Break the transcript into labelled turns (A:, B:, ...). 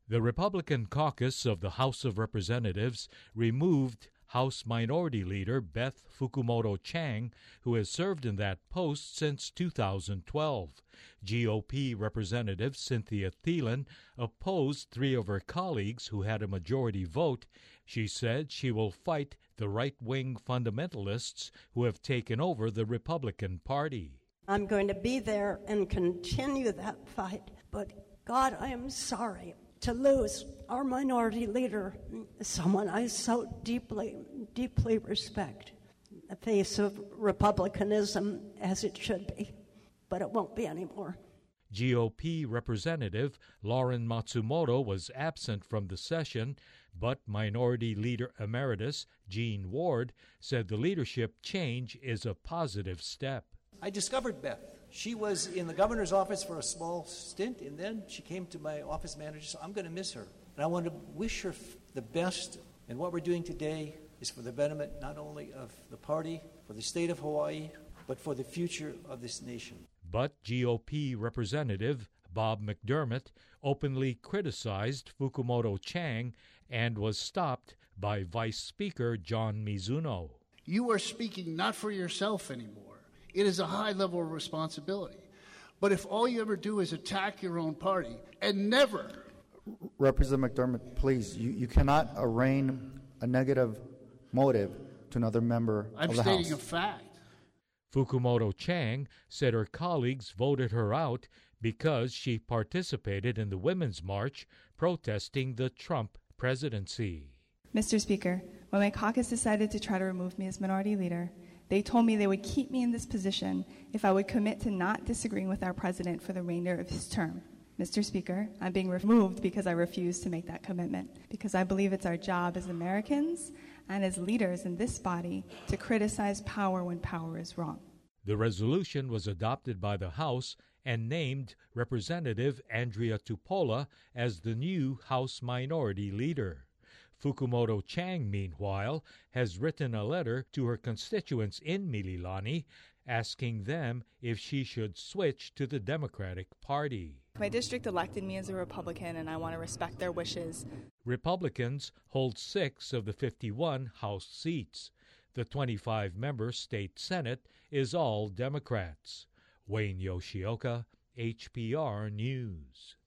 A: The Republican caucus of the House of Representatives removed House Minority Leader Beth Fukumoto Chang, who has served in that post since 2012. GOP Representative Cynthia Thielen opposed three of her colleagues who had a majority vote. She said she will fight the right-wing fundamentalists who have taken over the Republican Party.
B: I'm going to be there and continue that fight, but God, I am sorry to lose our minority leader, someone I so deeply, deeply respect. The face of republicanism as it should be, but it won't be anymore.
A: GOP Representative Lauren Matsumoto was absent from the session, but Minority Leader Emeritus Gene Ward said the leadership change is a positive step.
C: I discovered Beth. She was in the governor's office for a small stint, and then she came to my office manager, so I'm going to miss her. And I want to wish her the best. And what we're doing today is for the betterment not only of the party, for the state of Hawaii, but for the future of this nation.
A: But GOP Representative Bob McDermott openly criticized Fukumoto Chang and was stopped by Vice Speaker John Mizuno.
D: You are speaking not for yourself anymore. It is a high level of responsibility. But if all you ever do is attack your own party and never...
E: Representative McDermott, please, you cannot arraign a negative motive to another member of the House.
D: I'm stating a fact.
A: Fukumoto Chang said her colleagues voted her out because she participated in the Women's March protesting the Trump presidency.
F: Mr. Speaker, when my caucus decided to try to remove me as minority leader, they told me they would keep me in this position if I would commit to not disagreeing with our president for the remainder of his term. Mr. Speaker, I'm being removed because I refuse to make that commitment, because I believe it's our job as Americans and as leaders in this body to criticize power when power is wrong.
A: The resolution was adopted by the House and named Representative Andrea Tupola as the new House Minority Leader. Fukumoto Chang, meanwhile, has written a letter to her constituents in Mililani asking them if she should switch to the Democratic Party.
F: My district elected me as a Republican, and I want to respect their wishes.
A: Republicans hold 6 of the 51 House seats. The 25-member state Senate is all Democrats. Wayne Yoshioka, HPR News.